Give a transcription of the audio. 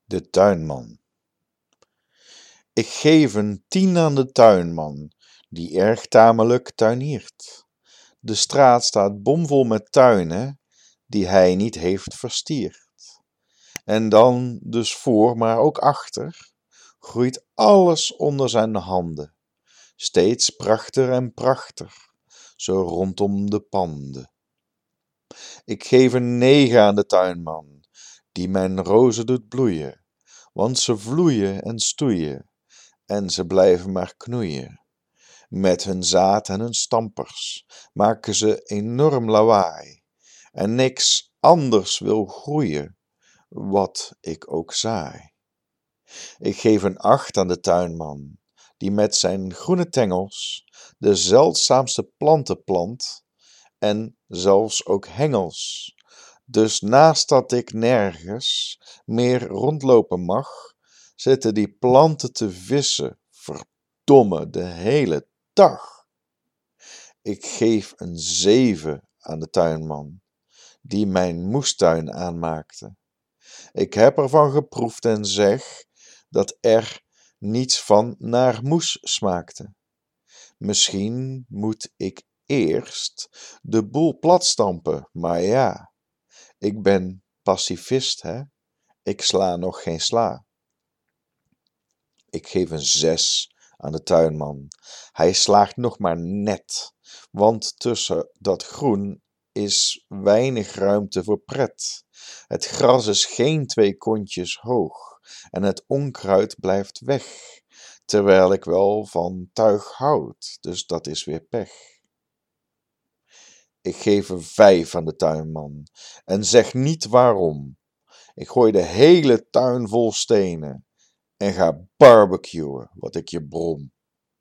De tuinman. Ik geef een 10 aan de tuinman, die erg tamelijk tuiniert. De straat staat bomvol met tuinen, die hij niet heeft versierd. En dan dus voor, maar ook achter, groeit alles onder zijn handen. Steeds prachter en prachter, zo rondom de panden. Ik geef een 9 aan de tuinman, die mijn rozen doet bloeien, want ze vloeien en stoeien, en ze blijven maar knoeien. Met hun zaad en hun stampers maken ze enorm lawaai, en niks anders wil groeien, wat ik ook zaai. Ik geef een 8 aan de tuinman, die met zijn groene tengels de zeldzaamste planten plant, en zelfs ook hengels. Dus naast dat ik nergens meer rondlopen mag, zitten die planten te vissen, verdomme, de hele dag. Ik geef een 7 aan de tuinman, die mijn moestuin aanmaakte. Ik heb ervan geproefd en zeg dat er niets van naar moes smaakte. Misschien moet ik eerst de boel platstampen, maar ja, ik ben pacifist, hè? Ik sla nog geen sla. Ik geef een 6 aan de tuinman. Hij slaagt nog maar net, want tussen dat groen is weinig ruimte voor pret. Het gras is geen 2 kontjes hoog en het onkruid blijft weg, terwijl ik wel van tuig houd, dus dat is weer pech. Ik geef een 5 aan de tuinman en zeg niet waarom. Ik gooi de hele tuin vol stenen en ga barbecuen, wat ik je brom.